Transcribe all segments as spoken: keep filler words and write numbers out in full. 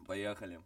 Поехали.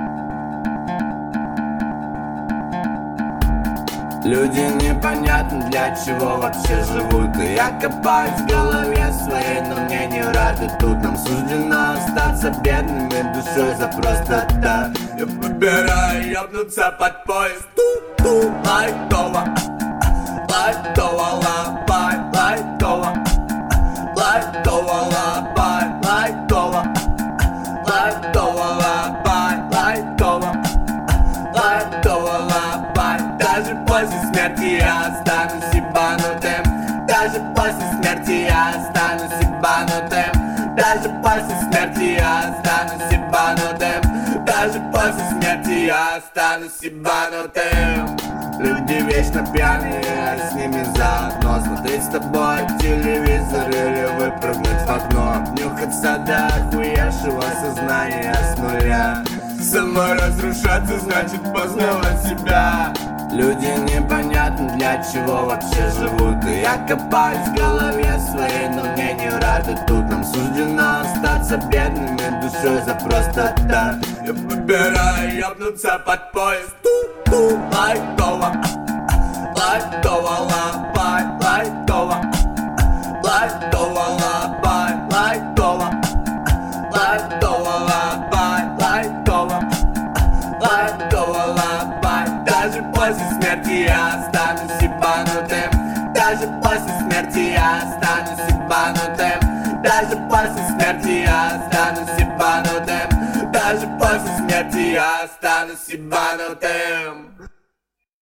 Люди непонятно для чего вообще живут. И я копаюсь в голове своей, но мне не рады тут. Нам суждено остаться бедными душой за просто так. Я выбираю ёбнуться под поезд. Ту-ту, лайтово, лайтово, лапай, лайтово, лайтово, лапай, лайтово, лайтово, лапай, лайтово, лайтово, лапай. Даже после смерти я останусь ебанутым. Даже после смерти я останусь ебанутым. Даже после смерти я останусь ебанутым. Даже после смерти я останусь ебанутым. Люди вечно пьяные, а с ними заодно смотреть с тобой телевизор или выпрыгнуть в окно. Нюхаться до охуевшего сознания с нуля. Саморазрушаться значит познавать себя. Люди непонятно для чего вообще живут. И я копаюсь в голове своей, но мне не рады тут. Нам суждено остаться бедными душой за просто так. Я выбираю ёбнуться под поезд. Ту-ту, лайтово, лайтово, лапай, лайтово, лайтово, лапай, лайтово, лайтово, лапай, лайтово, лайтово, лапай. Даже после смерти я останусь ебанутым. Даже после смерти я останусь ебанутым. Даже после смерти я останусь ебанутым. Даже после смерти я останусь ебанутым.